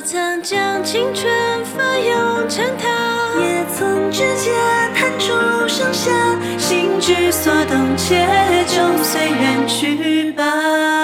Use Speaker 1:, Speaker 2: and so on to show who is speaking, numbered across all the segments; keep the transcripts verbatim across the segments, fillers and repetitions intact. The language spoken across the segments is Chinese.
Speaker 1: 曾将青春翻涌成她，
Speaker 2: 也曾指尖弹出盛夏，
Speaker 1: 心之所动，且就随缘去吧。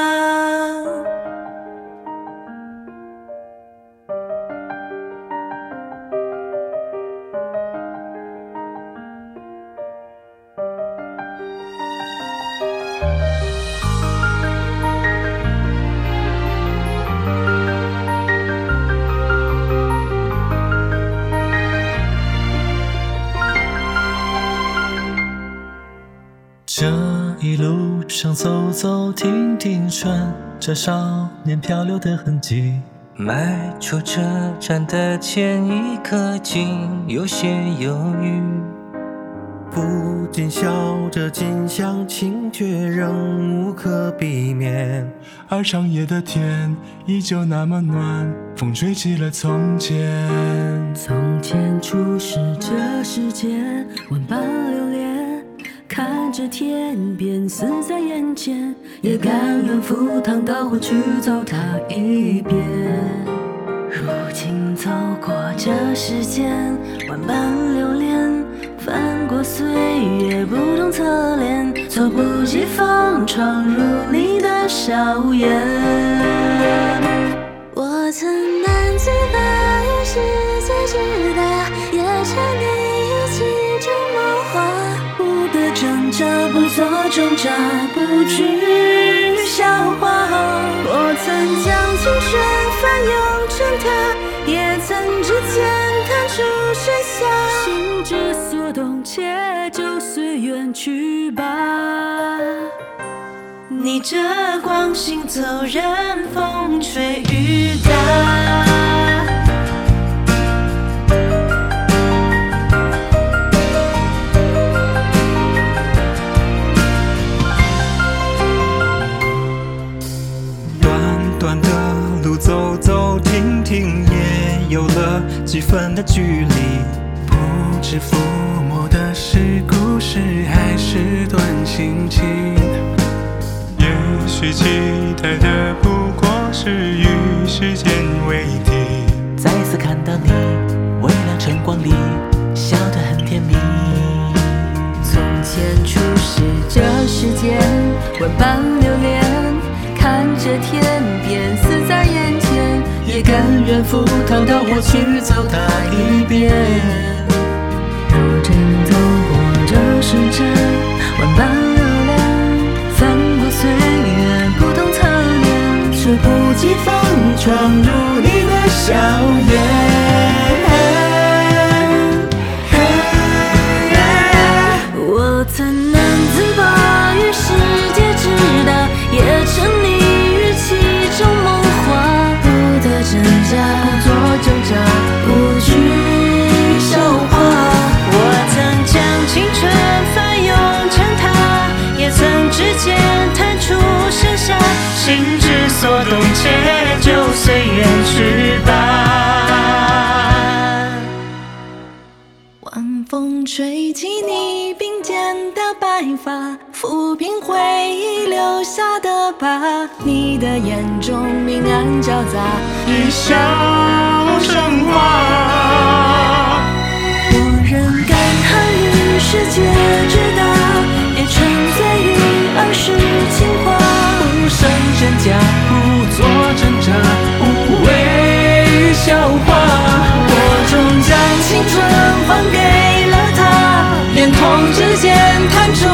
Speaker 3: 这一路上走走停停，顺着少年漂流的痕迹，
Speaker 4: 迈出车站的前一刻，竟有些犹豫。
Speaker 5: 不禁笑着，近乡情却仍无可避免。
Speaker 6: 而长夜的天依旧那么暖，风吹起了从前。
Speaker 2: 从前初识这世间，万般流连，看着天边死在眼前，也甘愿赴汤蹈火去走它一遍。如今走过这世间，万般流连，翻过岁月不同侧脸，猝不及防闯入你的笑颜。
Speaker 1: 我曾难自拔于世界之大，也沉溺于其中梦话，
Speaker 2: 不得挣扎，不做挣扎，不惧笑话。
Speaker 1: 我曾将青春翻涌成她，也曾指尖弹出盛夏，
Speaker 2: 心之所动，且就随缘去吧。
Speaker 1: 逆着光行走，任风吹雨打。
Speaker 3: 短短的路走走停停，也有了几分的距离。
Speaker 5: 不知抚摸的是故事，还是段心情。
Speaker 6: 也许期待的不过是与时间为敌。
Speaker 3: 再次看到你，微亮晨光里笑得很甜蜜。
Speaker 2: 从前初识这世间，万般流连，看着天边死在眼前，也甘愿赴汤蹈火去走它一遍。如今走过这世间，万般流连，翻过岁月不同侧脸，猝不及防闯入你的笑颜。
Speaker 1: 我曾难自拔于世界之大，也沉溺于其中梦话，不得挣扎，
Speaker 2: 不做挣扎，
Speaker 1: 不惧笑话。我曾将青春翻涌成她，也曾指尖弹出盛夏，心之所动，且就随缘去吧。
Speaker 2: 晚风吹起你鬓间的白发，抚平回忆留下的疤。你的眼中明暗交杂，
Speaker 6: 一笑生花。
Speaker 2: 我仍感叹于世界之大，也沉醉于儿时情话。
Speaker 3: 不生真假，不做挣扎，无谓笑话。
Speaker 2: 我终将青春还给了他，连同指尖弹出